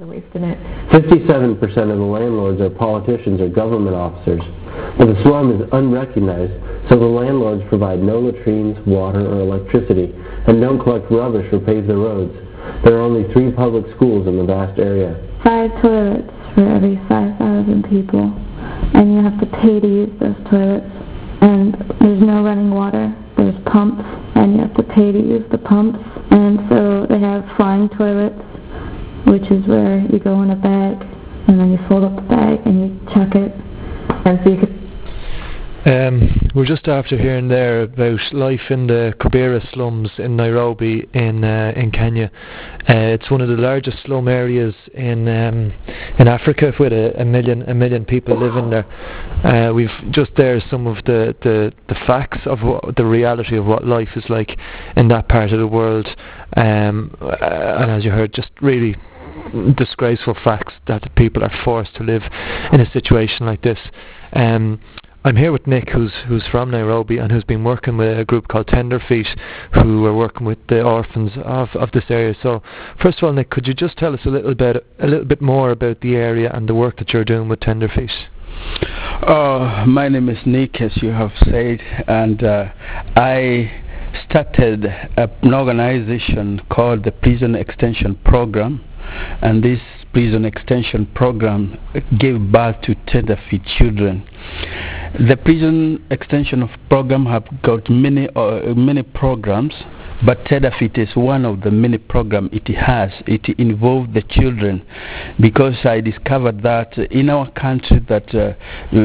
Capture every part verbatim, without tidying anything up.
of waste in it. fifty-seven percent of the landlords are politicians or government officers. But the slum is unrecognized, so the landlords provide no latrines, water, or electricity, and don't collect rubbish or pave the roads. There are only three public schools in the vast area. Five toilets for every five thousand people, and you have to pay to use those toilets. And there's no running water. There's pumps, and you have to pay to use the pumps. And so they have flying toilets, which is where you go in a bag, and then you fold up the bag and you chuck it. And so you could Um, we're just after hearing there about life in the Kibera slums in Nairobi in uh, in Kenya. Uh, it's one of the largest slum areas in um, in Africa, with a, a million a million people living there. Uh, we've just there some of the, the, the facts of what, the reality of what life is like in that part of the world. Um, uh, and as you heard, just really disgraceful facts that people are forced to live in a situation like this. Um, I'm here with Nick, who's who's from Nairobi and who's been working with a group called Tenderfeet, who are working with the orphans of, of this area. So, first of all, Nick, could you just tell us a little bit a little bit more about the area and the work that you're doing with Tenderfeet? Uh, my name is Nick, as you have said, and uh, I started a, an organization called the Prison Extension Program, and this Prison Extension Program gave birth to Tenderfeet children. The Prison Extension Program have got many uh, many programs, but Tenderfeet is one of the many programs it has. It involved the children, because I discovered that in our country that uh,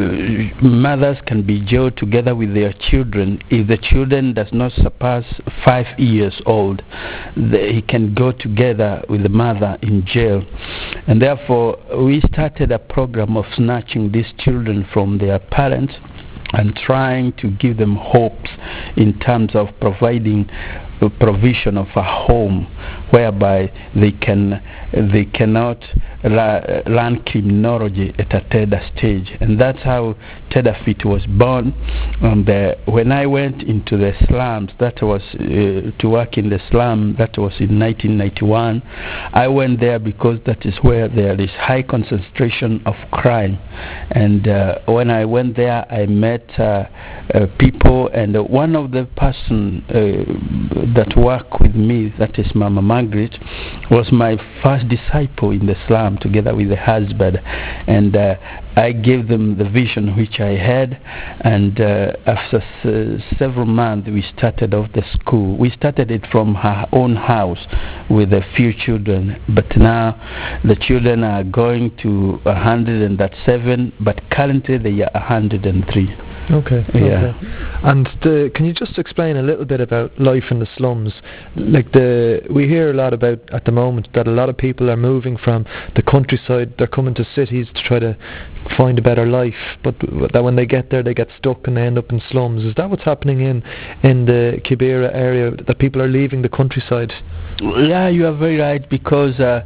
uh, mothers can be jailed together with their children. If the children does not surpass five years old, they can go together with the mother in jail. And therefore, we started a program of snatching these children from their parents and trying to give them hopes in terms of providing the provision of a home whereby they can they cannot la- learn criminology at a tender stage. And that's how Tenderfeet was born. And uh, when I went into the slums, that was uh, to work in the slum, that was in nineteen ninety-one. I went there because that is where there is high concentration of crime. And uh, when I went there, I met uh, uh, people, and uh, one of the person uh, that worked with me, that is Mama Margaret, was my first disciple in the slum, together with the husband. And uh, I gave them the vision which I had, and uh, after s- several months we started off the school. We started it from her own house with a few children, but now the children are going to one hundred seven, but currently they are one hundred three. Okay. Yeah. Okay. And the, can you just explain a little bit about life in the slums? Like the, we hear a lot about at the moment that a lot of people are moving from the countryside. They're coming to cities to try to find a better life, but that when they get there, they get stuck and they end up in slums. Is that what's happening in in the Kibera area? That people are leaving the countryside? Yeah, you are very right, because uh,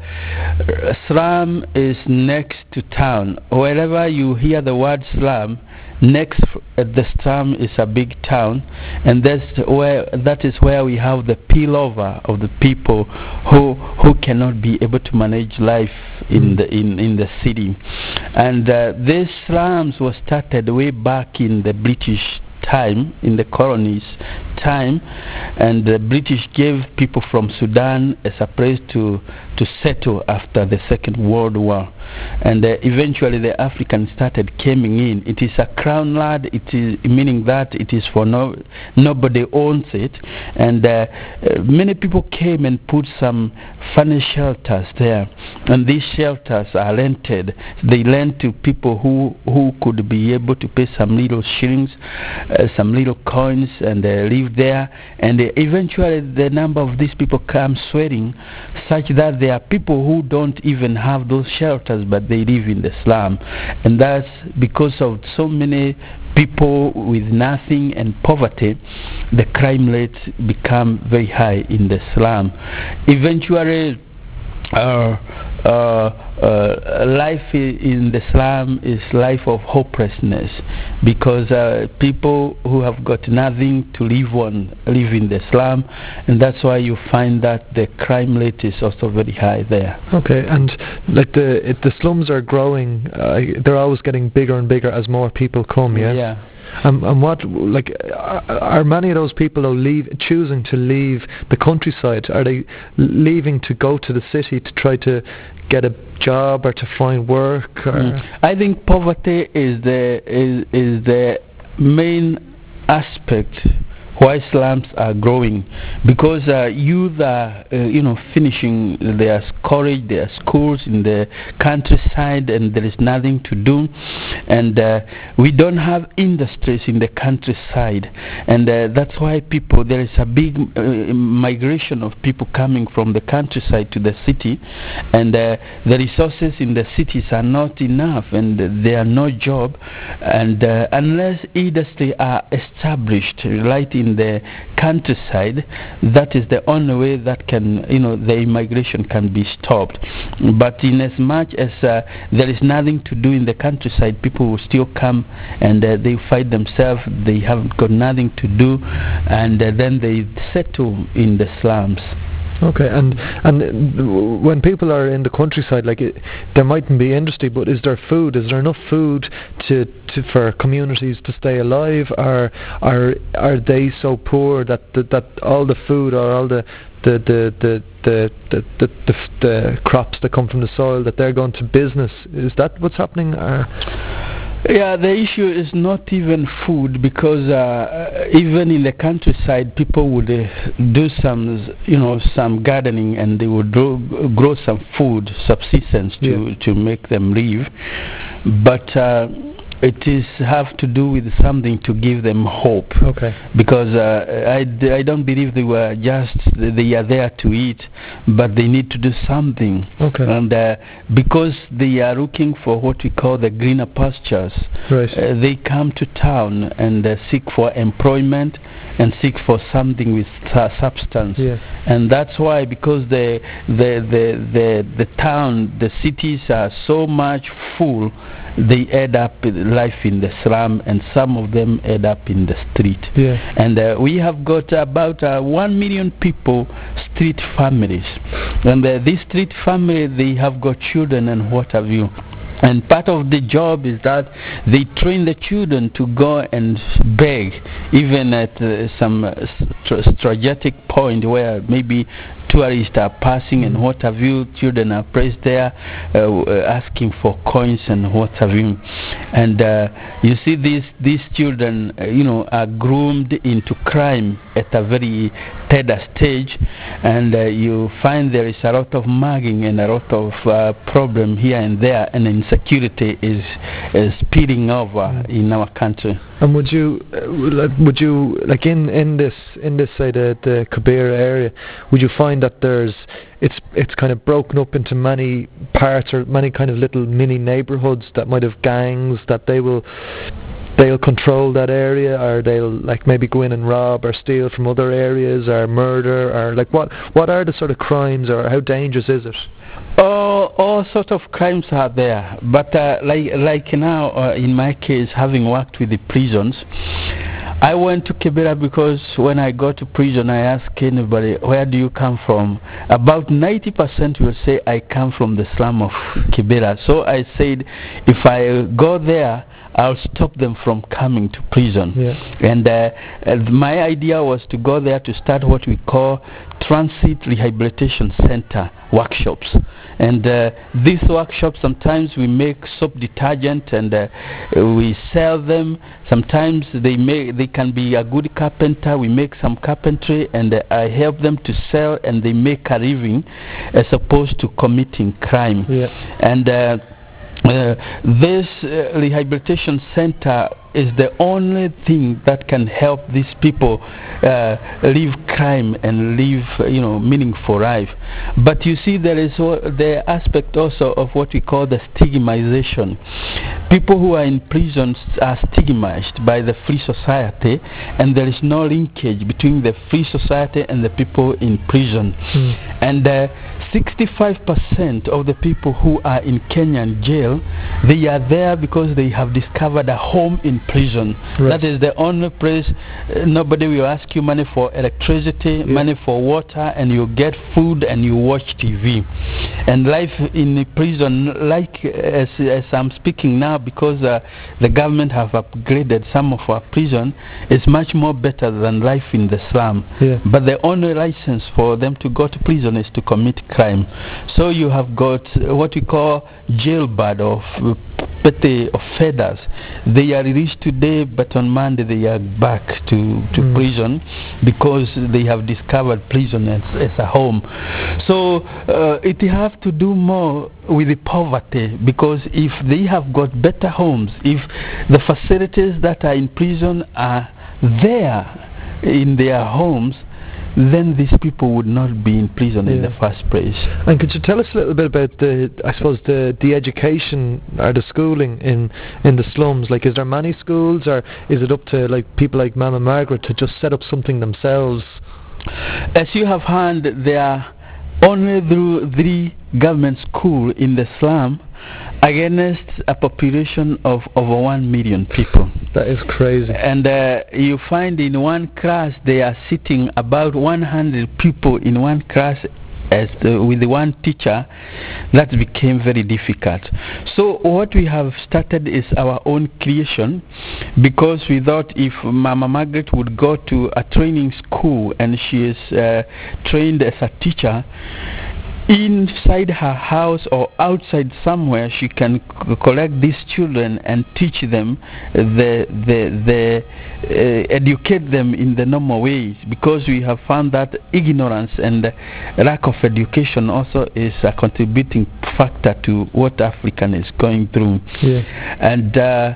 slum is next to town. Wherever you hear the word slum, next at the slum is a big town, and that's where that is where we have the spillover of the people who who cannot be able to manage life in the in, in the city. And uh, these slums were started way back in the British time, in the colonies time, and the British gave people from Sudan as a place to to settle after the Second World War. And uh, eventually the Africans started coming in. It is a crown land, it is meaning that it is for no nobody owns it, and uh, uh, many people came and put some funny shelters there, and these shelters are rented. They lend to people who who could be able to pay some little shillings, uh, some little coins, and uh, live there. And uh, eventually the number of these people comes swelling, such that there are people who don't even have those shelters, but they live in the slum. And that's because of so many people with nothing and poverty, the crime rates become very high in the slum. Eventually uh, uh, uh, life in the slum is life of hopelessness, because uh, people who have got nothing to live on live in the slum, and that's why you find that the crime rate is also very high there. Okay, and like the it, the slums are growing, uh, they're always getting bigger and bigger as more people come. Yes. Yeah. Um, and what, like, are, are many of those people though leave, choosing to leave the countryside? Are they leaving to go to the city to try to get a job or to find work? Or? Mm. I think poverty is the is, is the main aspect why slums are growing, because uh, youth are uh, you know finishing their college, their schools in the countryside, and there is nothing to do, and uh, we don't have industries in the countryside, and uh, that's why people there is a big uh, migration of people coming from the countryside to the city, and uh, the resources in the cities are not enough, and there are no job, and uh, unless industries are established right in the countryside, that is the only way that can, you know, the immigration can be stopped. But in as much as uh, there is nothing to do in the countryside, people will still come, and uh, they find themselves, they have got nothing to do, and uh, then they settle in the slums. Okay, and and when people are in the countryside, like it, there mightn't be industry, but is there food? Is there enough food to, to for communities to stay alive? Or are are they so poor that that, that all the food or all the the the the the, the, the, the, the crops that come from the soil, that they're going to business? Is that what's happening? Or? Yeah, the issue is not even food, because uh, even in the countryside, people would uh, do some, you know, some gardening, and they would grow, grow some food, subsistence to yeah. to make them live. But uh, it is have to do with something to give them hope. Okay. Because uh, I, d- I don't believe they were just they are there to eat, but they need to do something. Okay. And uh, because they are looking for what we call the greener pastures, right. uh, they come to town and uh, seek for employment and seek for something with uh, substance. Yeah. And that's why, because the the the the the town, the cities are so much full, they end up with life in the slum, and some of them end up in the street. Yeah. And uh, we have got about uh, one million people, street families, and uh, these street families, they have got children and what have you. And part of the job is that they train the children to go and beg, even at uh, some uh, st- strategic point where maybe tourists are passing and what have you. Children are placed there uh, asking for coins and what have you. And uh, you see these these children, uh, you know, are groomed into crime at a very tender stage, and uh, you find there is a lot of mugging and a lot of uh, problem here and there, and insecurity is is spilling over mm. in our country. And would you, uh, would you like in, in this in this side of the Kibera area, would you find that there's it's it's kind of broken up into many parts or many kind of little mini neighbourhoods that might have gangs that they will they'll control that area, or they'll like maybe go in and rob or steal from other areas, or murder, or like what what are the sort of crimes, or how dangerous is it? Oh, all sorts of crimes are there, but uh, like like now, uh, in my case, having worked with the prisons, I went to Kibera because when I go to prison, I ask anybody, where do you come from? About ninety percent will say, I come from the slum of Kibera. So I said, if I go there, I'll stop them from coming to prison. Yeah. And uh, uh, my idea was to go there to start what we call transit rehabilitation center workshops. And uh, these workshops, sometimes we make soap detergent and uh, we sell them. Sometimes they make, they can be a good carpenter. We make some carpentry, and uh, I help them to sell, and they make a living as opposed to committing crime. Yeah. And uh, Uh, this uh, rehabilitation center is the only thing that can help these people uh, leave crime and live, you know, meaningful life. But you see, there is o- the aspect also of what we call the stigmatization. People who are in prisons are stigmatized by the free society, and there is no linkage between the free society and the people in prison. Mm. And uh, sixty-five percent of the people who are in Kenyan jail, they are there because they have discovered a home in prison. Right. That is the only place. Uh, nobody will ask you money for electricity, yeah. money for water, and you get food and you watch T V. And life in prison, like as, as I'm speaking now, because uh, the government have upgraded some of our prison, is much more better than life in the slum. Yeah. But the only license for them to go to prison is to commit crime. So you have got what we call jailbird or petty offenders. They are released today, but on Monday they are back to, to mm. prison because they have discovered prison as, as a home. So uh, it have to do more with the poverty, because if they have got better homes, if the facilities that are in prison are there in their homes, then these people would not be in prison yeah. in the first place. And could you tell us a little bit about the, I suppose, the, the education or the schooling in, in the slums? Like, is there many schools, or is it up to like people like Mama Margaret to just set up something themselves? As you have heard, there are only through three government schools in the slum against a population of over one million people. That is crazy. And uh, you find in one class they are sitting about one hundred people in one class as the, with the one teacher. That became very difficult. So what we have started is our own creation, because we thought if Mama Margaret would go to a training school and she is uh, trained as a teacher, inside her house or outside somewhere, she can c- collect these children and teach them the the the uh, educate them in the normal ways, because we have found that ignorance and lack of education also is a contributing factor to what African is going through. Yeah. And uh,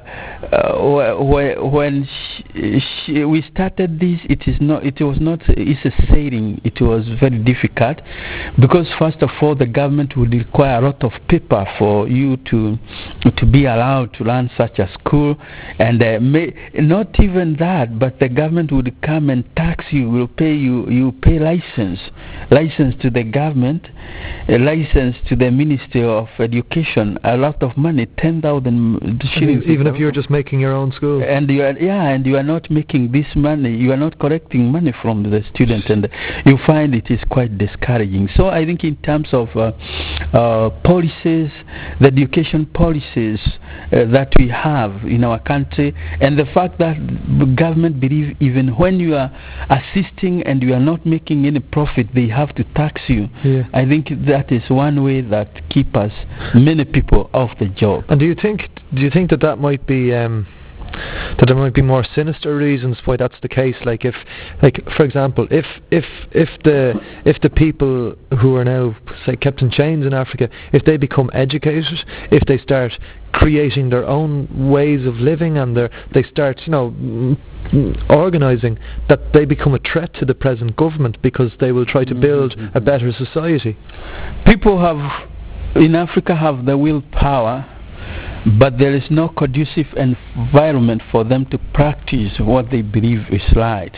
uh, wh- when she, she, we started this, it is not it was not it's a saying, it was very difficult, because first of all, the government would require a lot of paper for you to to be allowed to run such a school, and uh, may, not even that, but the government would come and tax you, will pay you, you pay license, license to the government, a license to the Ministry of Education, a lot of money, ten thousand shillings. Even if you're just making your own school. And you are, yeah, and you are not making this money, you are not collecting money from the student, and you find it is quite discouraging. So I think in terms of uh, uh, policies, the education policies uh, that we have in our country, and the fact that the government believe even when you are assisting and you are not making any profit, they have to tax you. Yeah. I think that is one way that keep us, many people, off the job. And do you think do you think that that might be um, that there might be more sinister reasons why that's the case? Like if, like for example, if if if the if the people who are now, say, kept in chains in Africa, if they become educated, if they start creating their own ways of living, and they start, you know, organising, that they become a threat to the present government because they will try to build a better society. People have in Africa have the willpower, but there is no conducive environment for them to practice what they believe is right.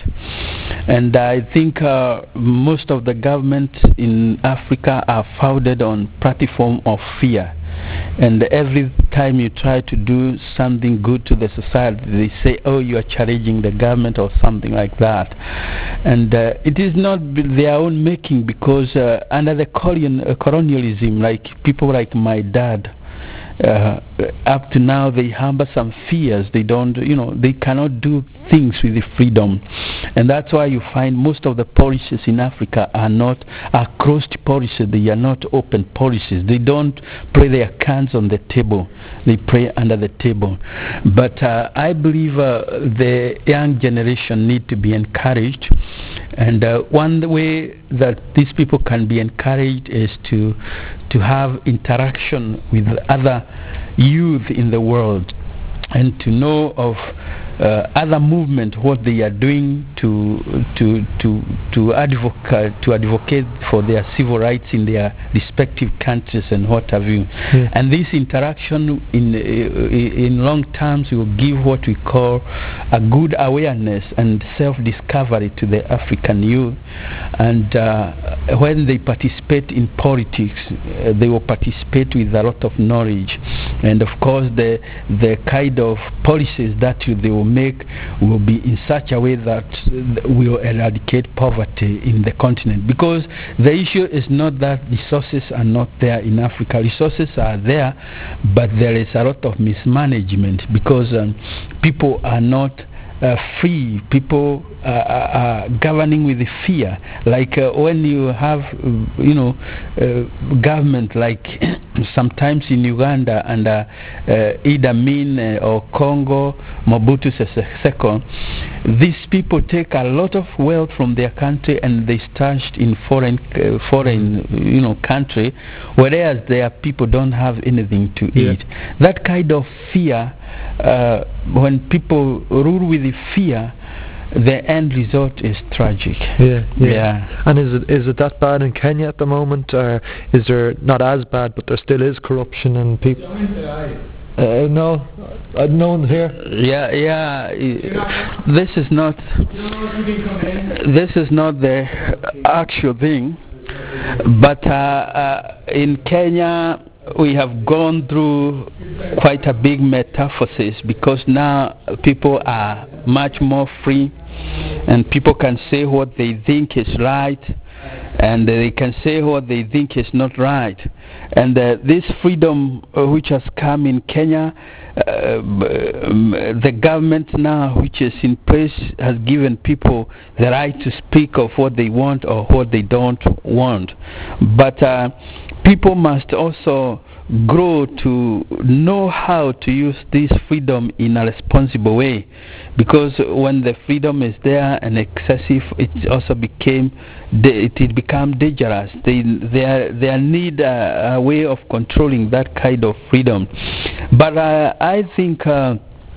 And I think uh, most of the governments in Africa are founded on platform of fear. And every time you try to do something good to the society, they say, oh, you are challenging the government or something like that. And uh, it is not their own making, because uh, under the colonial, uh, colonialism, like people like my dad, Uh, up to now they harbor some fears. They don't, you know, they cannot do things with the freedom, and that's why you find most of the policies in Africa are not are closed policies. They are not open policies. They don't play their cards on the table. They play under the table. But uh, I believe uh, the young generation need to be encouraged, and uh, one way that these people can be encouraged is to to have interaction with other youth in the world, and to know of uh, other movement, what they are doing to to to to advocate to advocate for their civil rights in their respective countries and what have you. Yeah. And this interaction in uh, in long terms will give what we call a good awareness and self-discovery to the African youth. And uh, when they participate in politics, uh, they will participate with a lot of knowledge. And of course, the the kind of policies that they will make will be in such a way that will eradicate poverty in the continent. Because the issue is not that resources are not there in Africa. Resources are there, but there is a lot of mismanagement because um, people are not Uh, free. People uh, are governing with fear. Like uh, when you have, uh, you know, uh, government like sometimes in Uganda under uh, Idi Amin uh, or Congo, Mobutu Sese Seko, these people take a lot of wealth from their country and they stashed in foreign, uh, foreign, you know, country, whereas their people don't have anything to yeah. eat. That kind of fear. Uh, when people rule with the fear, the end result is tragic. Yeah, yeah. yeah. And is it is it that bad in Kenya at the moment, or is there not as bad, but there still is corruption and people? Uh, no, uh, no one here. Yeah, yeah. This is not. This is not the actual thing, but uh, uh, in Kenya. We have gone through quite a big metamorphosis because now people are much more free and people can say what they think is right and they can say what they think is not right. And uh, this freedom uh, which has come in Kenya, uh, the government now which is in place has given people the right to speak of what they want or what they don't want. But uh, people must also grow to know how to use this freedom in a responsible way, because when the freedom is there and excessive, it also became it, it become dangerous. They they they need a, a way of controlling that kind of freedom. But uh, I think uh,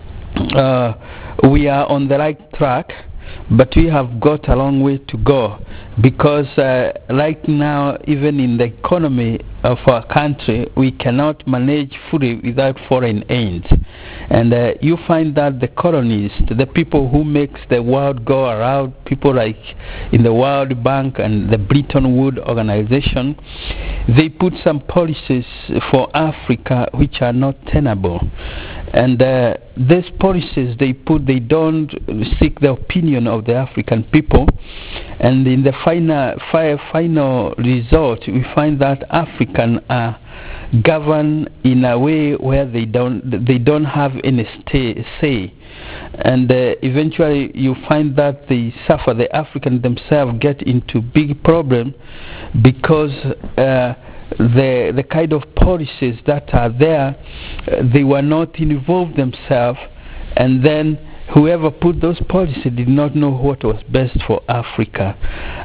uh, we are on the right track. But we have got a long way to go because uh, right now, even in the economy of our country, we cannot manage fully without foreign aid. And uh, you find that the colonies, the people who makes the world go around, people like in the World Bank and the Bretton Woods organization, they put some policies for Africa which are not tenable. And uh, these policies they put, they don't seek the opinion of the African people. And in the final, fi final result, we find that Africans are governed in a way where they don't, they don't have any stay, say. And uh, eventually you find that they suffer, the Africans themselves get into big problem because uh, the the kind of policies that are there, uh, they were not involved themselves, and then whoever put those policies did not know what was best for Africa.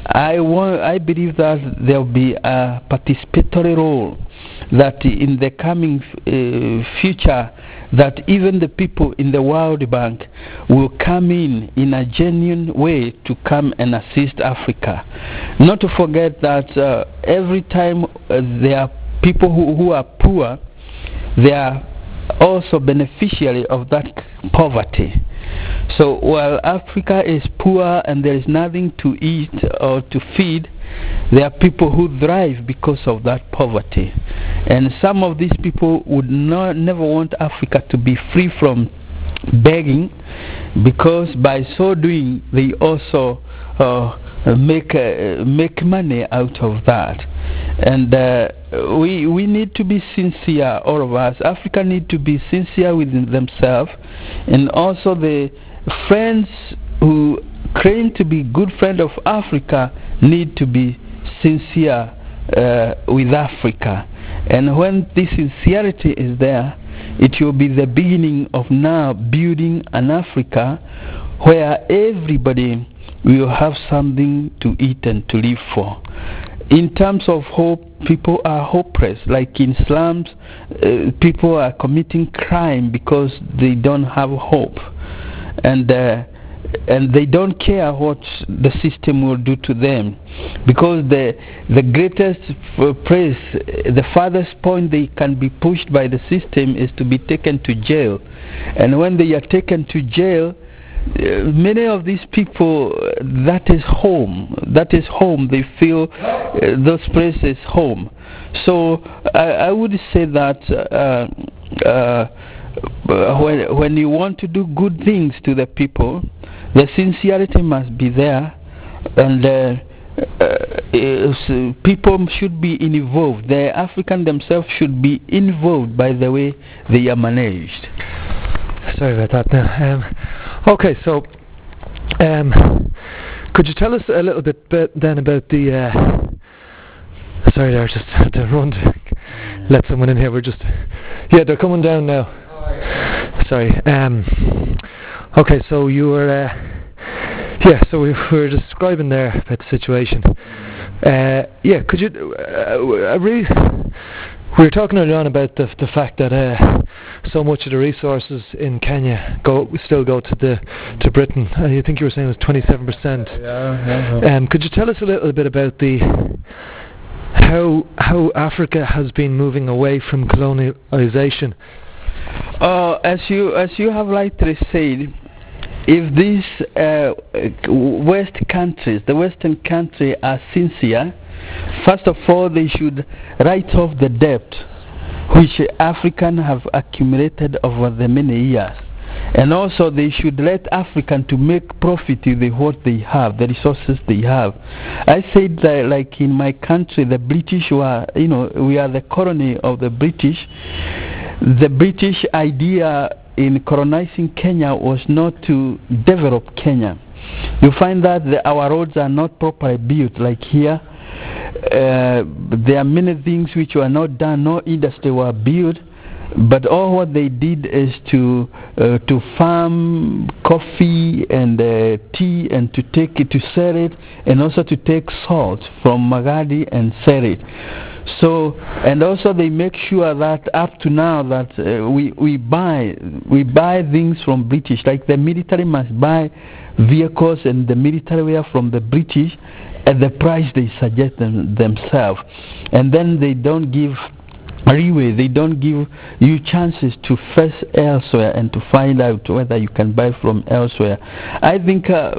I want, I believe that there will be a participatory role that in the coming uh, future, that even the people in the World Bank will come in in a genuine way to come and assist Africa. Not to forget that uh, every time uh, there are people who, who are poor, they are also beneficiary of that poverty. So while Africa is poor and there is nothing to eat or to feed, there are people who thrive because of that poverty. And some of these people would not, never want Africa to be free from begging, because by so doing they also uh, make uh, make money out of that. And uh, we we need to be sincere, all of us. Africa need to be sincere within themselves, and also the friends who claim to be good friends of Africa need to be sincere uh, with Africa. And when this sincerity is there, it will be the beginning of now building an Africa where everybody will have something to eat and to live for. In terms of hope, people are hopeless. Like in slums, uh, people are committing crime because they don't have hope. and uh, and they don't care what the system will do to them, because the the greatest praise, the farthest point they can be pushed by the system is to be taken to jail. And when they are taken to jail, uh, many of these people, uh, that is home, that is home, they feel uh, those places home. So I, I would say that uh, uh, when, when you want to do good things to the people, the sincerity must be there, and uh, uh, people should be involved. The African themselves should be involved by the way they are managed. Sorry about that now. Um, okay, so um, could you tell us a little bit, bit then about the... Uh, sorry there, just had to run to let someone in here. We're just... Yeah, they're coming down now. Sorry. Um, okay, so you were... Uh, yeah, so we were describing there about the situation. Uh, yeah, could you... Uh, I really... We were talking earlier on about the the fact that uh, so much of the resources in Kenya go still go to the to Britain. Uh, I think you were saying it was twenty-seven percent. Yeah, yeah. Um, could you tell us a little bit about the how how Africa has been moving away from colonialization? Uh, as you as you have rightly said, if these uh, West countries, the Western countries, are sincere, first of all, they should write off the debt which Africans have accumulated over the many years. And also they should let Africans to make profit with what they have, the resources they have. I said that, like in my country, the British were, you know, we are the colony of the British. The British idea in colonizing Kenya was not to develop Kenya. You find that the, our roads are not properly built, like here. Uh, there are many things which were not done, no industry were built, but all what they did is to uh, to farm coffee and uh, tea, and to take it, to sell it, and also to take salt from Magadi and sell it. So, and also they make sure that up to now that uh, we we buy we buy things from British, like the military must buy vehicles and the military wear from the British at the price they suggest them, themselves, and then they don't give leeway, they don't give you chances to face elsewhere and to find out whether you can buy from elsewhere. I think uh,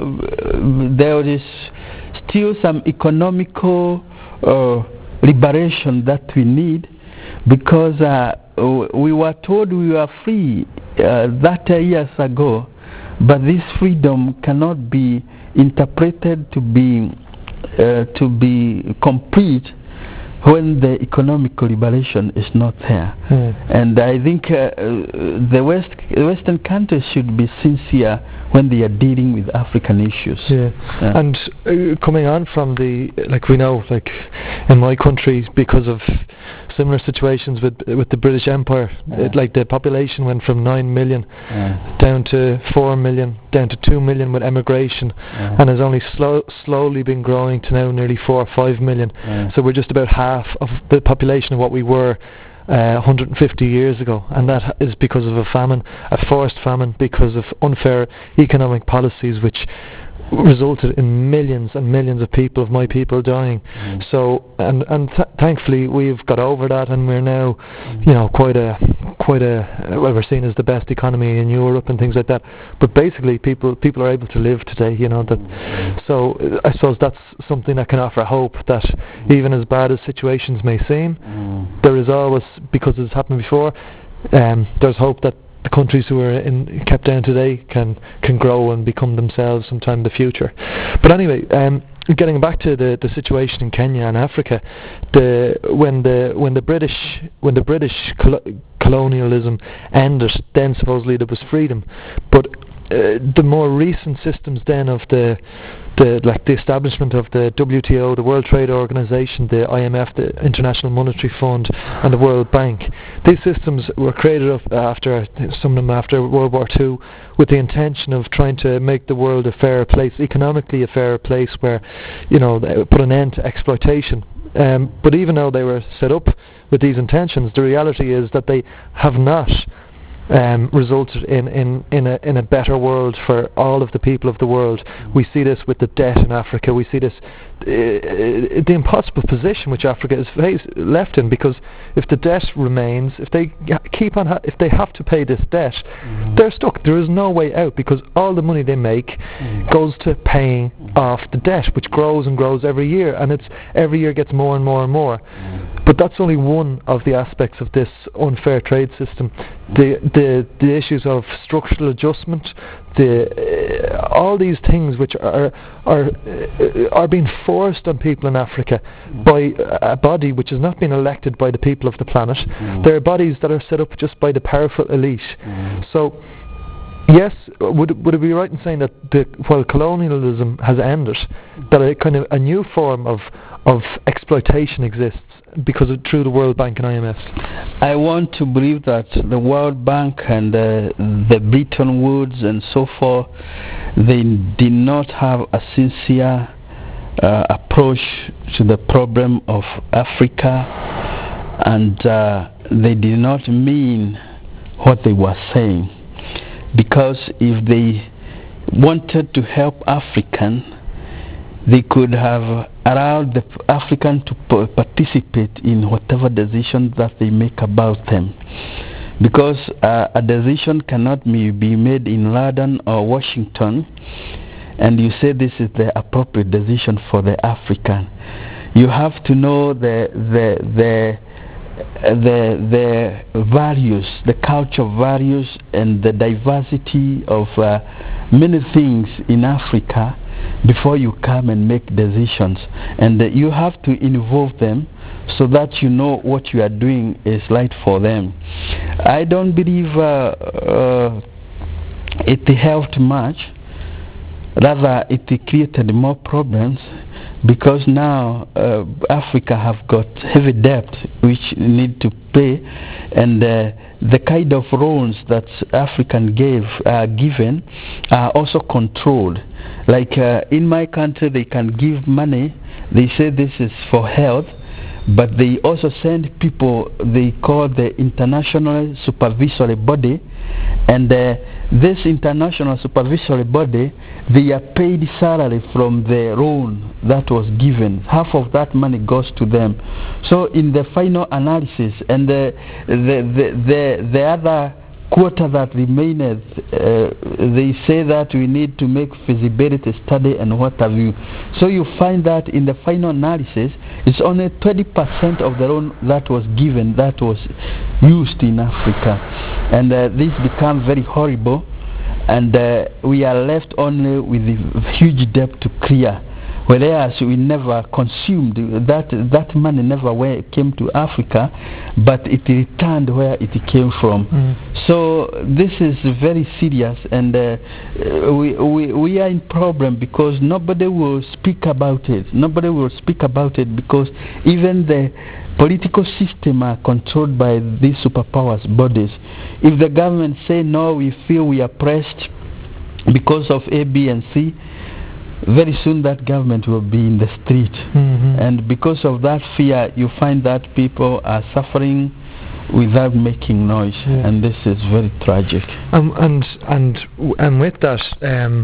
there is still some economical uh, liberation that we need, because uh, we were told we were free uh, that years ago, but this freedom cannot be interpreted to be uh, to be complete when the economic liberation is not there. Mm. And I think uh, the West, Western countries should be sincere when they are dealing with African issues. Yeah. Yeah. And uh, coming on from the, like we know, like in my country, because of similar situations with with the British Empire, yeah. it, like the population went from nine million yeah. down to four million, down to two million with emigration, yeah. and has only slow, slowly been growing to now nearly four or five million. Yeah. So we're just about half of the population of what we were Uh, one hundred fifty years ago, and that is because of a famine, a forced famine, because of unfair economic policies which resulted in millions and millions of people, of my people, dying. Mm. So, and and th- thankfully we've got over that, and we're now, mm. you know, quite a quite a well, we're seen as the best economy in Europe and things like that. But basically, people people are able to live today. You know that. Mm. So I suppose that's something that can offer hope that mm. even as bad as situations may seem, mm. there is always, because it's happened before, um, there's hope that the countries who are in, kept down today can can grow and become themselves sometime in the future. But anyway, um, getting back to the, the situation in Kenya and Africa, the when the when the British when the British col- colonialism ended, then supposedly there was freedom. But uh, the more recent systems then of the the like the establishment of the W T O, the World Trade Organization, the I M F, the International Monetary Fund, and the World Bank. These systems were created of after some of them after World War Two, with the intention of trying to make the world a fairer place, economically a fairer place, where, you know, they put an end to exploitation. Um, but even though they were set up with these intentions, the reality is that they have not um, resulted in, in, in, a, in a better world for all of the people of the world. We see this with the debt in Africa. We see this, uh, the impossible position which Africa is face, left in, because if the debt remains, if they keep on, ha- if they have to pay this debt, mm. they're stuck. There is no way out, because all the money they make mm. goes to paying mm. off the debt, which grows and grows every year, and it's every year gets more and more and more. Mm. But that's only one of the aspects of this unfair trade system. The the the issues of structural adjustment, the uh, all these things which are are uh, are being forced on people in Africa mm. by a body which has not been elected by the people of the planet. Mm. There are bodies that are set up just by the powerful elite. Mm. So, yes, would would it be right in saying that the, while colonialism has ended, that a kind of a new form of of exploitation exists because of through the World Bank and I M F? I want to believe that the World Bank and uh, the Bretton Woods and so forth, they did not have a sincere uh, approach to the problem of Africa, and uh, they did not mean what they were saying. Because if they wanted to help African, they could have allowed the African to p- participate in whatever decision that they make about them. Because uh, a decision cannot be, be made in London or Washington, and you say this is the appropriate decision for the African. You have to know the the the the the values, the culture values, and the diversity of uh, many things in Africa before you come and make decisions. And uh, you have to involve them so that you know what you are doing is right for them. I don't believe uh, uh, it helped much. Rather, it created more problems, because now uh, Africa have got heavy debt which need to pay, and uh, the kind of loans that African gave are given are also controlled. Like uh, in my country, they can give money. They say this is for health, but they also send people they call the International Supervisory Body, and uh, this International Supervisory Body, they are paid salary from the loan that was given. Half of that money goes to them. So in the final analysis, and the the the the, the other quarter that remaineth, uh, they say that we need to make feasibility study and what have you. So you find that in the final analysis, it's only twenty percent of the loan that was given that was used in Africa. And uh, this becomes very horrible, and uh, we are left only with a huge debt to clear. Whereas we never consumed, that that money never where came to Africa, but it returned where it came from. Mm. So this is very serious, and uh, we, we we are in problem because nobody will speak about it. Nobody will speak about it because even the political system are controlled by these superpowers bodies. If the government say no, we feel we are pressed because of A, B, and C, very soon that government will be in the street. Mm-hmm. And because of that fear, you find that people are suffering without making noise, yeah. And this is very tragic. Um, and and and with that, um,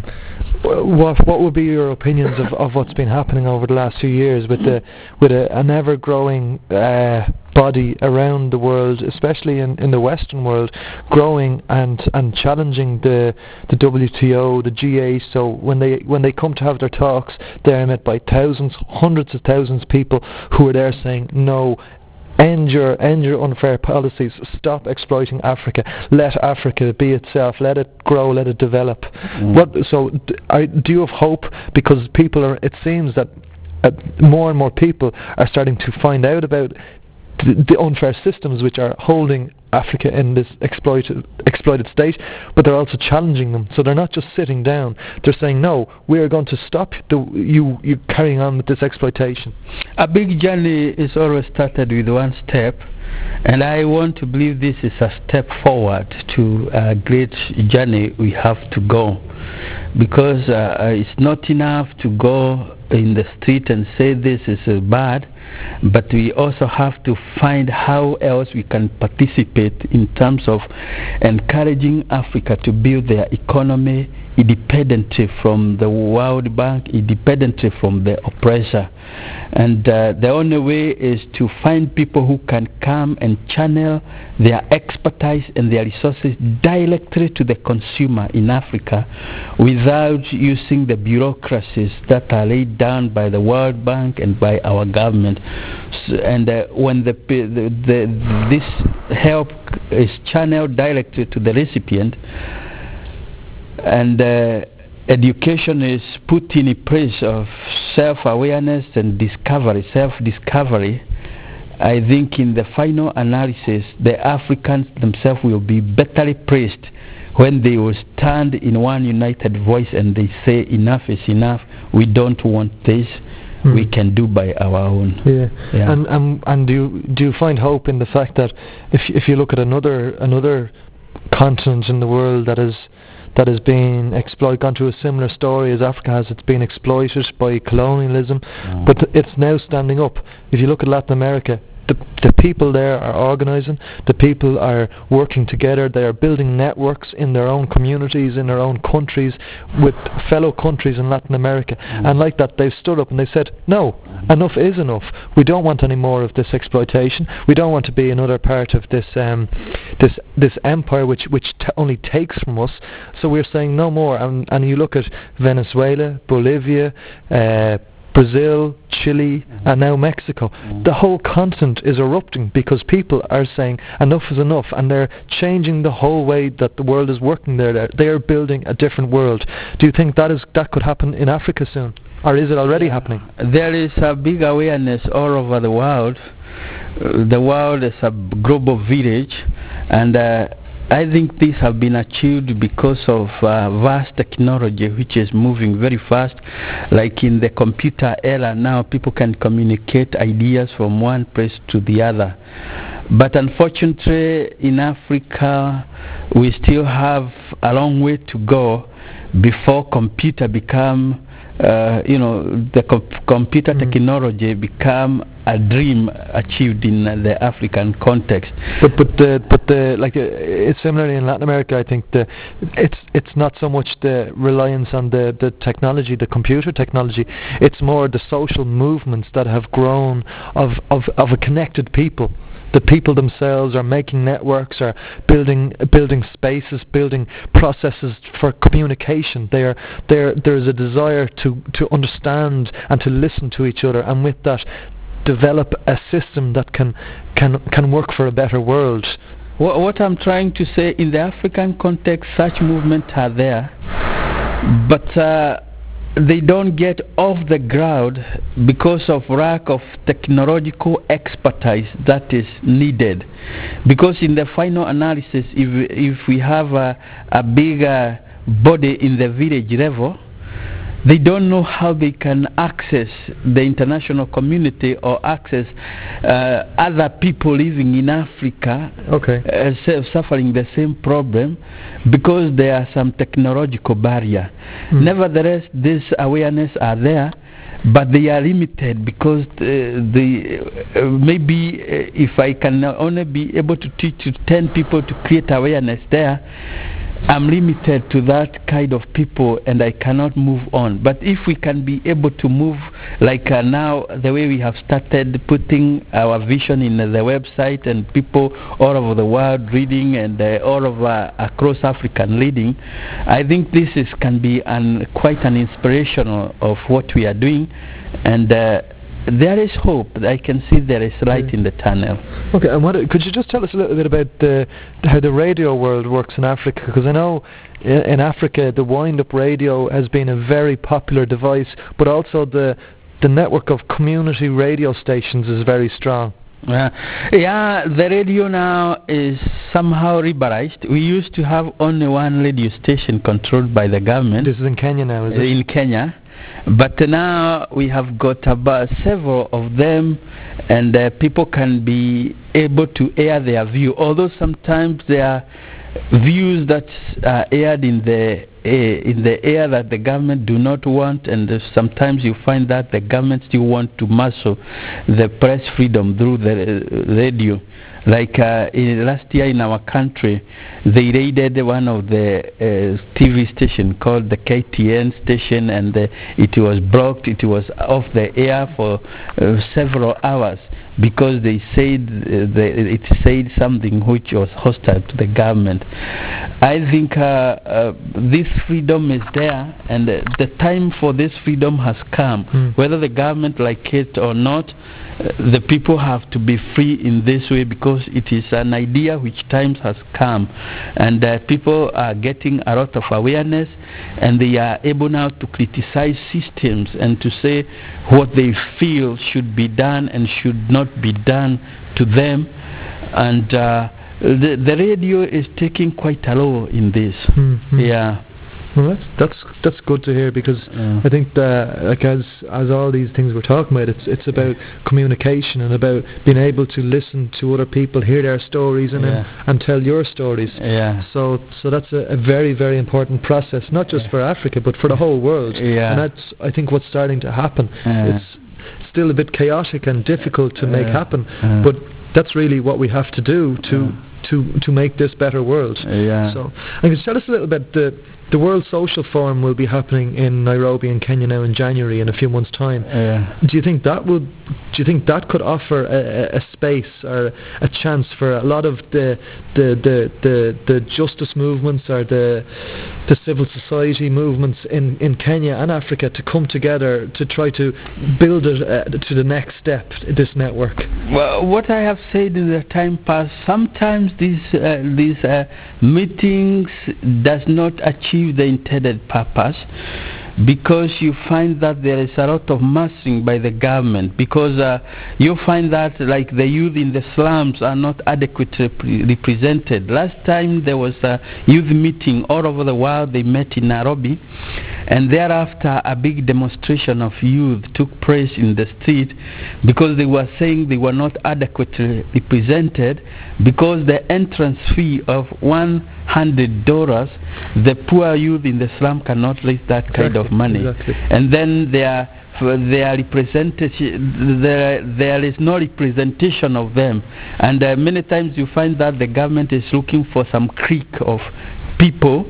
what what would be your opinions of, of what's been happening over the last few years with the with a, an ever growing uh, body around the world, especially in, in the Western world, growing and, and challenging the the W T O, the G eight. So when they when they come to have their talks, they are met by thousands, hundreds of thousands of people who are there saying no. End your, end your unfair policies. Stop exploiting Africa. Let Africa be itself. Let it grow. Let it develop. Mm. What? So, d- are, do you have hope? Because people are. It seems that uh, more and more people are starting to find out about th- the unfair systems which are holding Africa in this exploited exploited state, but they're also challenging them. So they're not just sitting down. They're saying, no, we are going to stop the, you you carrying on with this exploitation. A big journey is always started with one step, And I want to believe this is a step forward to a great journey we have to go. Because uh, it's not enough to go in the street and say this is uh, bad, but we also have to find how else we can participate in terms of encouraging Africa to build their economy independently from the World Bank, independently from the oppressor. And uh, the only way is to find people who can come and channel their expertise and their resources directly to the consumer in Africa without using the bureaucracies that are laid down by the World Bank and by our government. So, and uh, when the, the, the, this help is channeled directly to the recipient, and uh, education is put in a place of self-awareness and discovery, self-discovery, I think in the final analysis, the Africans themselves will be better placed when they will stand in one united voice and they say enough is enough, we don't want this, hmm. we can do by our own. Yeah, yeah. And, um, and do, you, do you find hope in the fact that if, if you look at another, another continent in the world that is that has been exploited, gone through a similar story as Africa has, it's been exploited by colonialism, mm. but it's now standing up. If you look at Latin America, the, the people there are organising, the people are working together, they are building networks in their own communities, in their own countries, with fellow countries in Latin America, mm. and like that they've stood up and they said, no, enough is enough. We don't want any more of this exploitation. We don't want to be another part of this um, this this empire which which t- only takes from us. So we're saying no more. And, and you look at Venezuela, Bolivia, uh, Brazil, Chile, mm-hmm. and now Mexico. Mm-hmm. The whole continent is erupting because people are saying enough is enough, and they're changing the whole way that the world is working there. They are building a different world. Do you think that is that could happen in Africa soon? Or is it already happening? There is a big awareness all over the world. Uh, the world is a global village, and uh, I think these have been achieved because of uh, vast technology which is moving very fast. Like in the computer era now, people can communicate ideas from one place to the other. But unfortunately in Africa we still have a long way to go before computer become Uh, you know, the co- computer mm. technology become a dream achieved in uh, the African context. But but the but the like uh, it's similarly in Latin America. I think the it's it's not so much the reliance on the, the technology, the computer technology. It's more the social movements that have grown of of, of a connected people. The people themselves are making networks, are building building spaces, building processes for communication. They are there. There is a desire to, to understand and to listen to each other, and with that, develop a system that can can can work for a better world. What, what I'm trying to say, in the African context, such movements are there, but Uh, they don't get off the ground because of lack of technological expertise that is needed. Because in the final analysis, if if we have a, a bigger body in the village level, they don't know how they can access the international community or access uh, other people living in Africa, okay. uh, suffering the same problem, because there are some technological barrier. Mm. Nevertheless, these awareness are there, but they are limited because uh, the uh, maybe uh, if I can only be able to teach ten people to create awareness there, I'm limited to that kind of people and I cannot move on. But if we can be able to move, like uh, now the way we have started putting our vision in uh, the website, and people all over the world reading, and uh, all over across Africa reading, I think this is can be an, quite an inspirational of what we are doing, and uh, there is hope. I can see there is light in the tunnel. Okay, and what, could you just tell us a little bit about the, how the radio world works in Africa? Because I know in, in Africa the wind-up radio has been a very popular device, but also the the network of community radio stations is very strong. Uh, yeah, the radio now is somehow liberalized. We used to have only one radio station controlled by the government. This is in Kenya now, is it? In Kenya. but now we have got about several of them, and uh, people can be able to air their view, although sometimes there are views that are aired in the uh, in the air that the government do not want, and uh, sometimes you find that the government still want to muscle the press freedom through the uh, radio. Like uh, in last year in our country, they raided one of the uh, T V station called the K T N station, and uh, it was blocked. It was off the air for uh, several hours because they said uh, the, it said something which was hostile to the government. I think uh, uh, this freedom is there, and uh, the time for this freedom has come. Mm. Whether the government like it or not, uh, the people have to be free in this way, because it is an idea which times has come, and uh, people are getting a lot of awareness, and they are able now to criticize systems and to say what they feel should be done and should not be done to them. And uh, the, the radio is taking quite a role in this. Mm-hmm. Yeah. Well, that's that's that's good to hear, because yeah. I think that, like, as as all these things we're talking about, it's it's about communication and about being able to listen to other people, hear their stories, and yeah. then, and tell your stories. Yeah. So so that's a, a very very important process, not just yeah. for Africa but for the whole world. Yeah. And that's, I think, what's starting to happen. Yeah. It's still a bit chaotic and difficult to make yeah. happen, yeah. but that's really what we have to do to yeah. to to make this better world. Yeah. So, and can you tell us a little bit the. The World Social Forum will be happening in Nairobi in Kenya now in January, in a few months' time. Yeah. Do you think that would? Do you think that could offer a, a space or a chance for a lot of the the, the, the, the justice movements or the the civil society movements in, in Kenya and Africa to come together to try to build it uh, to the next step, this network? Well, what I have said in the time past, sometimes these uh, these uh, meetings does not achieve the intended purpose, because you find that there is a lot of mastering by the government, because uh, you find that, like, the youth in the slums are not adequately rep- represented. Last time there was a youth meeting all over the world. They met in Nairobi, and thereafter a big demonstration of youth took place in the street, because they were saying they were not adequately represented, because the entrance fee of one hundred dollars, the poor youth in the slum cannot raise that exactly, kind of money. Exactly. And then they are they are represented, there, there is no representation of them, and uh, many times you find that the government is looking for some clique of people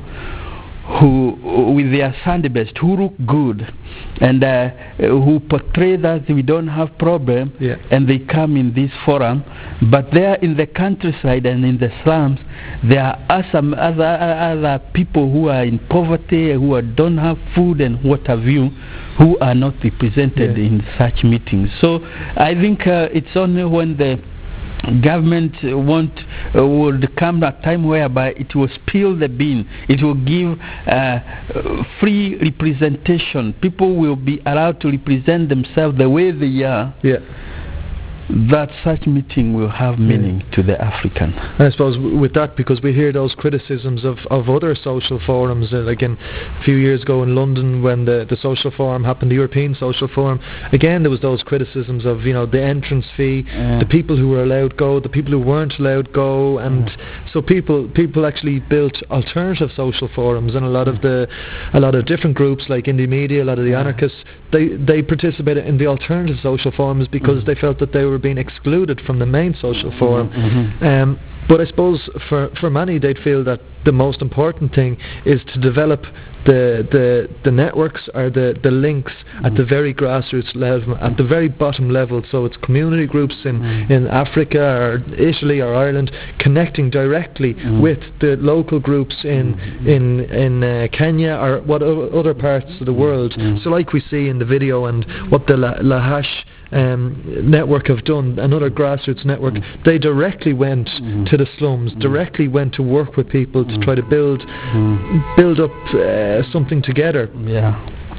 who, with their Sunday best, who look good and uh, who portray that we don't have problem, yeah. and they come in this forum. But there in the countryside and in the slums, there are some other other people who are in poverty, who are, don't have food and what have you, who are not represented yeah. in such meetings. So I think uh, it's only when the government want uh, would come a time whereby it will spill the bean, it will give uh, free representation. People will be allowed to represent themselves the way they are. Yeah. That such meeting will have meaning yeah. to the African. And I suppose w- with that, because we hear those criticisms of, of other social forums, uh, like in a few years ago in London when the, the social forum happened, the European Social Forum, again there was those criticisms of, you know, the entrance fee, yeah. the people who were allowed go, the people who weren't allowed go, and yeah. so people people actually built alternative social forums, and a lot of the a lot of different groups like Indie Media, a lot of the yeah. anarchists, they they participated in the alternative social forums because mm. they felt that they were being excluded from the main social forum. Mm-hmm. Um, but I suppose for, for many they'd feel that the most important thing is to develop the the, the networks or the, the links mm-hmm. at the very grassroots level, at the very bottom level. So it's community groups in, mm-hmm. in Africa or Italy or Ireland connecting directly mm-hmm. with the local groups in mm-hmm. in in uh, Kenya or what o- other parts of the world. Mm-hmm. So like we see in the video and what the La- Lahash Um, network have done, another grassroots network, mm. they directly went mm. to the slums, mm. directly went to work with people mm. to try to build mm. build up uh, something together. Yeah,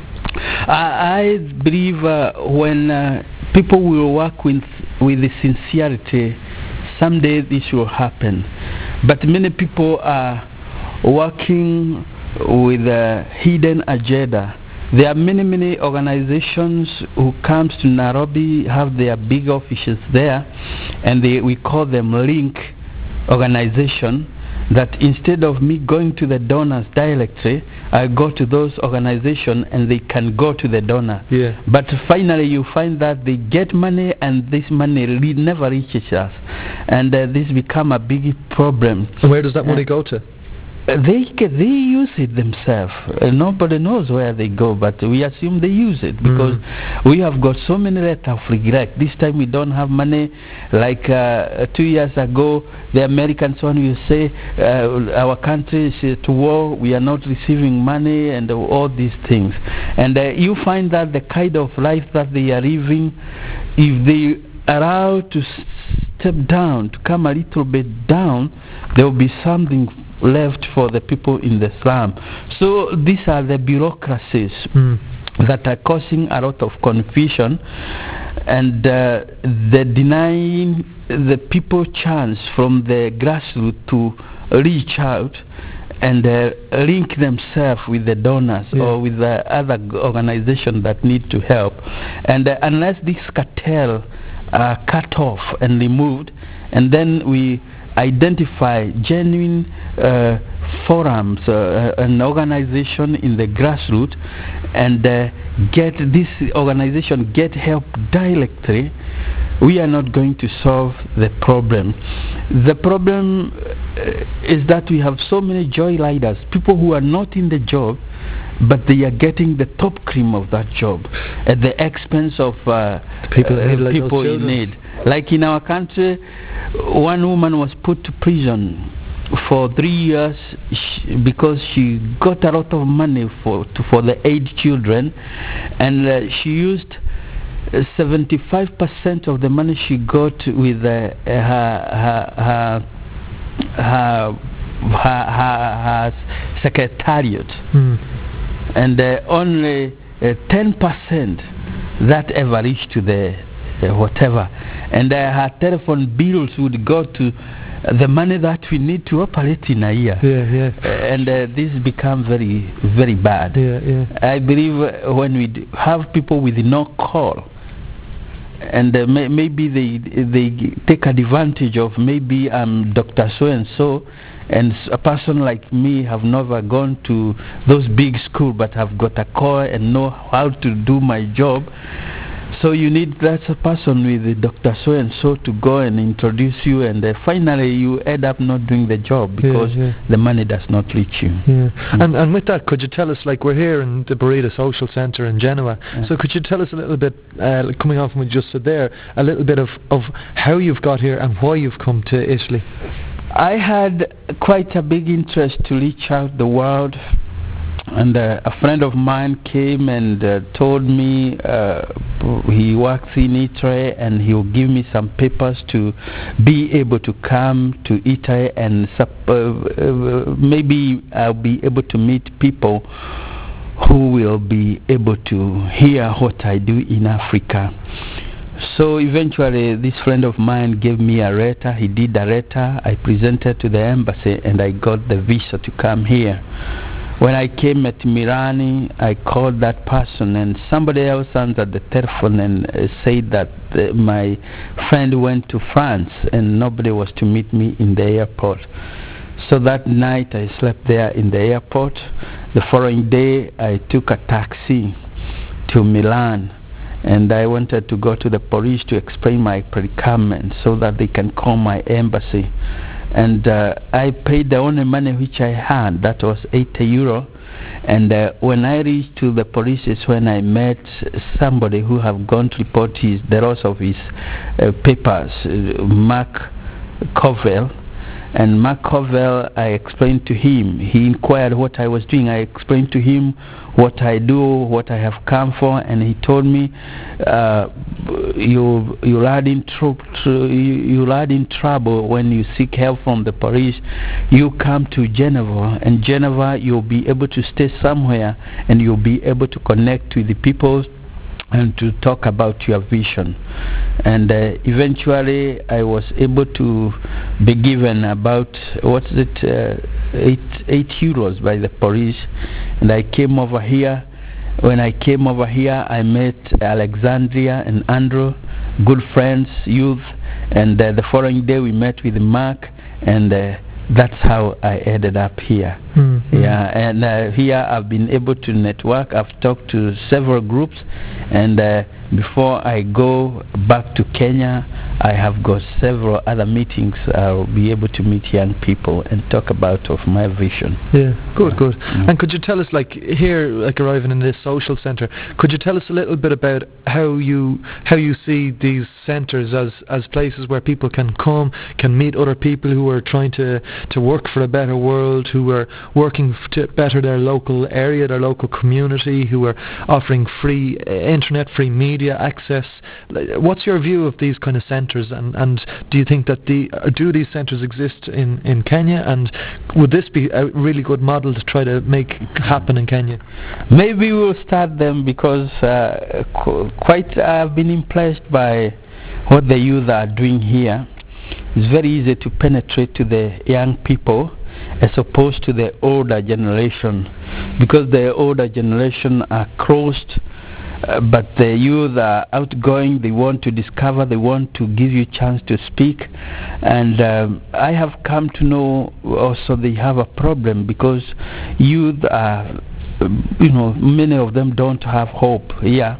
I, I believe uh, when uh, people will work with with the sincerity, someday this will happen. But many people are working with a hidden agenda, there are many, many organizations who comes to Nairobi, have their big offices there, and they, we call them link organization, that instead of me going to the donors directly, I go to those organizations and they can go to the donor. Yeah. But finally you find that they get money and this money re- never reaches us. And uh, this become a big problem. And where does that money uh, go to? They they use it themselves. Uh, nobody knows where they go, but we assume they use it because mm. we have got so many letters of regret. This time we don't have money. Like uh, two years ago, the Americans one will say uh, our country is at war. We are not receiving money and all these things. And uh, you find that the kind of life that they are living, if they are allowed to step down, to come a little bit down, there will be something left for the people in the slum. So these are the bureaucracies mm. that are causing a lot of confusion, and uh, the denying the people chance from the grassroots to reach out and uh, link themselves with the donors yeah. or with the other organizations that need to help. And uh, unless this cartel are cut off and removed, and then we identify genuine uh, forums, uh, an organization in the grassroots, and uh, get this organization get help directly, we are not going to solve the problem. The problem uh, is that we have so many joyriders, people who are not in the job, but they are getting the top cream of that job at the expense of uh, people, uh, like people in need. Like in our country, one woman was put to prison for three years sh- because she got a lot of money for to, for the aid children, and uh, she used uh, seventy-five percent of the money she got with uh, her, her, her, her, her, her, her secretariat. Mm. And uh, only uh, ten percent that ever reached to the uh, whatever. And uh, her telephone bills would go to uh, the money that we need to operate in a year. Yeah, yeah. Uh, and uh, this become very, very bad. Yeah, yeah. I believe uh, when we d- have people with no call, and uh, may- maybe they they take advantage of maybe I'm Doctor So and So, and a person like me have never gone to those big schools but have got a call and know how to do my job. So you need that person with Doctor So and So to go and introduce you, and uh, finally you end up not doing the job because yeah, yeah. the money does not reach you. Yeah. Mm. And and with that, could you tell us, like we're here in the Burita Social Centre in Genoa, yeah. so could you tell us a little bit, uh, coming off from what you just said there, a little bit of, of how you've got here and why you've come to Italy? I had quite a big interest to reach out the world, and uh, a friend of mine came and uh, told me uh, he works in Italy and he'll give me some papers to be able to come to Italy, and sup- uh, uh, maybe I'll be able to meet people who will be able to hear what I do in Africa. So eventually this friend of mine gave me a letter. He did a letter. I presented to the embassy and I got the visa to come here. When I came at Mirani, I called that person, and somebody else answered the telephone and uh, said that uh, my friend went to France and nobody was to meet me in the airport. So that night I slept there in the airport. The following day I took a taxi to Milan, and I wanted to go to the police to explain my predicament so that they can call my embassy. And uh, I paid the only money which I had, that was eighty euro. And uh, when I reached to the police is when I met somebody who have gone to report his, the loss of his uh, papers, uh, Mark Covell. And Mark Covell, I explained to him, he inquired what I was doing. I explained to him what I do, what I have come for, and he told me, uh, you, you'll, add in tr- tr- you'll add in trouble when you seek help from the police. You come to Geneva, and Geneva you'll be able to stay somewhere, and you'll be able to connect with the people and to talk about your vision. And uh, eventually I was able to be given about, what's it, uh, eight, eight euros by the police, and I came over here, when I came over here, I met Alexandria and Andrew, good friends, youth, and uh, the following day we met with Mark, and uh, that's how I ended up here. Mm-hmm. Yeah, and uh, here I've been able to network. I've talked to several groups, and uh, before I go back to Kenya, I have got several other meetings. I'll be able to meet young people and talk about of my vision. Yeah, good, good. Mm. And could you tell us, like here, like arriving in this social centre, could you tell us a little bit about how you how you see these centres as as places where people can come, can meet other people who are trying to to work for a better world, who are working f- to better their local area, their local community, who are offering free uh, internet, free media access. Like, what's your view of these kind of centres? And, and do you think that the uh, do these centres exist in, in Kenya, and would this be a really good model to try to make happen in Kenya? Maybe we'll start them because uh, qu- quite I've been impressed by what the youth are doing here. It's very easy to penetrate to the young people as opposed to the older generation, because the older generation are closed. Uh, but the youth are outgoing, they want to discover, they want to give you a chance to speak. And um, I have come to know also they have a problem because youth are, you know, many of them don't have hope. Yeah.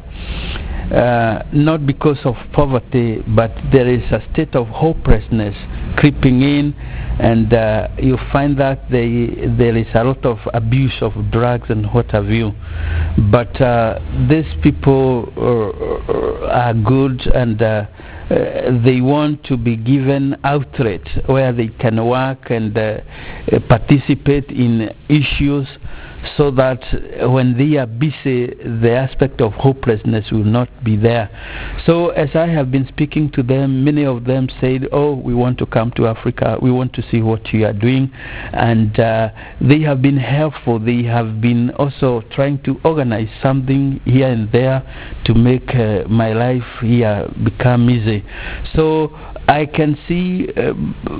Uh, not because of poverty, but there is a state of hopelessness creeping in, and uh, you find that they, there is a lot of abuse of drugs and what have you. But uh, these people uh, are good, and uh, uh, they want to be given outlet where they can work and uh, participate in issues, so that when they are busy, the aspect of hopelessness will not be there. So as I have been speaking to them, many of them said, oh, we want to come to Africa, we want to see what you are doing. And uh, they have been helpful. They have been also trying to organize something here and there to make uh, my life here become easy. So I can see uh,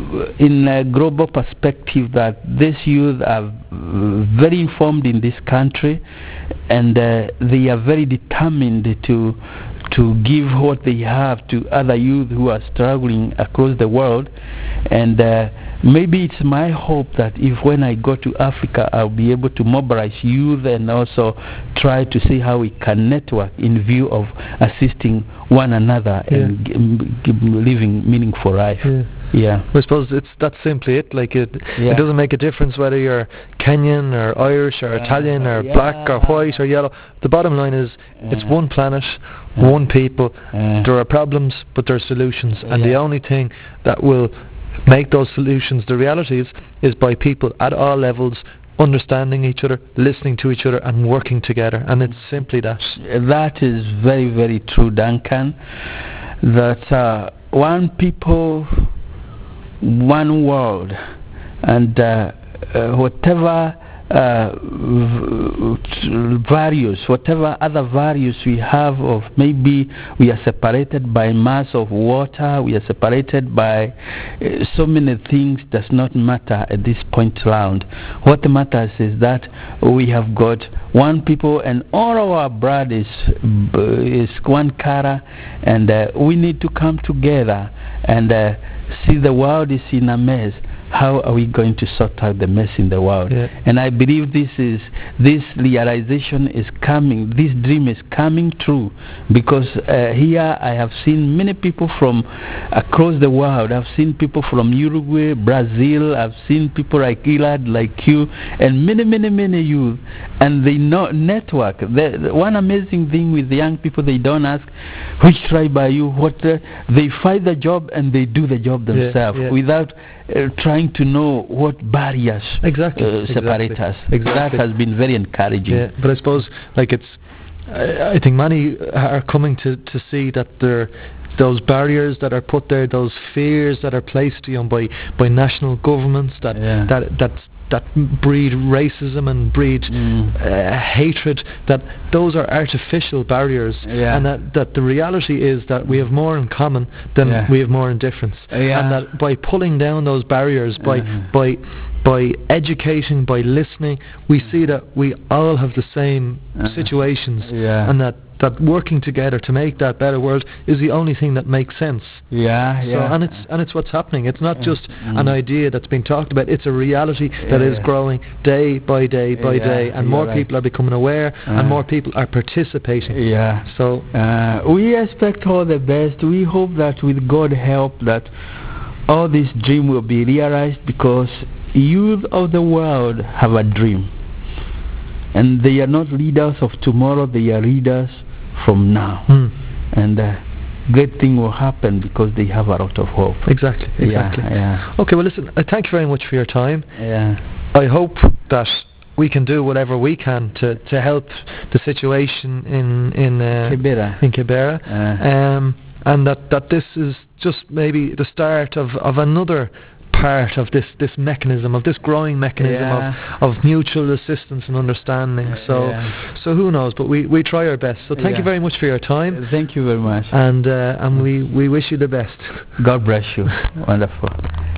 in a global perspective that these youth are very informed in this country, and uh, they are very determined to to give what they have to other youth who are struggling across the world. And uh, maybe it's my hope that if when I go to Africa, I'll be able to mobilize youth and also try to see how we can network in view of assisting one another yeah. and g- g- living meaningful life. Yeah. Yeah. I suppose it's that's simply it. Like it, yeah. it doesn't make a difference whether you're Kenyan or Irish or uh, Italian or yeah. black or white or yellow. The bottom line is, uh, it's one planet, uh, one people. Uh, there are problems, but there are solutions, and yeah. the only thing that will make those solutions the realities is by people at all levels understanding each other, listening to each other, and working together. And it's simply that. That is very, very true, Duncan. That uh, one people, one world, and uh, uh, whatever uh, v- values, whatever other values we have of maybe we are separated by mass of water, we are separated by uh, so many things, does not matter at this point round. What matters is that we have got one people, and all of our blood is, is one color, and uh, we need to come together and uh, see the world is in a mess. How are we going to sort out the mess in the world? Yeah. And I believe this is this realization is coming, this dream is coming true, because uh, here I have seen many people from across the world. I've seen people from Uruguay, Brazil. I've seen people like Elad, like you, and many, many, many youth. And they know network. The, the one amazing thing with the young people, they don't ask which tribe are you. What uh, they find the job and they do the job themselves yeah, yeah. without uh, trying to know what barriers exactly, uh, separate exactly. us. Exactly. That has been very encouraging. Yeah, but I suppose like it's. I, I think many are coming to, to see that there. Those barriers that are put there, those fears that are placed you know, by by national governments that yeah. that that that breed racism and breed mm. uh, hatred, that those are artificial barriers, yeah. and that, that the reality is that we have more in common than yeah. we have more in difference, yeah. and that by pulling down those barriers, by uh-huh. by by educating, by listening, we see that we all have the same Uh-huh. situations, Yeah. and that, that working together to make that better world is the only thing that makes sense. Yeah, So, yeah. and it's and it's what's happening. It's not Yeah. just Mm. an idea that's been talked about. It's a reality that is Yeah. growing day by day by Yeah, day, and you're more right. people are becoming aware, Uh. and more people are participating. Yeah. So Uh, we expect all the best. We hope that with God help that all this dream will be realized, because youth of the world have a dream. And they are not leaders of tomorrow, they are leaders from now. mm, And uh, great thing will happen because they have a lot of hope. exactly, exactly. Yeah, yeah. Okay, well listen, uh, thank you very much for your time. Yeah. I hope that we can do whatever we can to, to help the situation in in uh, Kibera. in Kibera, Uh, um, and that, that this is just maybe the start of, of another part of this, this mechanism, of this growing mechanism Yeah. of, of mutual assistance and understanding. So Yeah. so who knows? But we, we try our best. So thank Yeah. you very much for your time, Thank you very much. and uh, and we, we wish you the best. God bless you. Wonderful.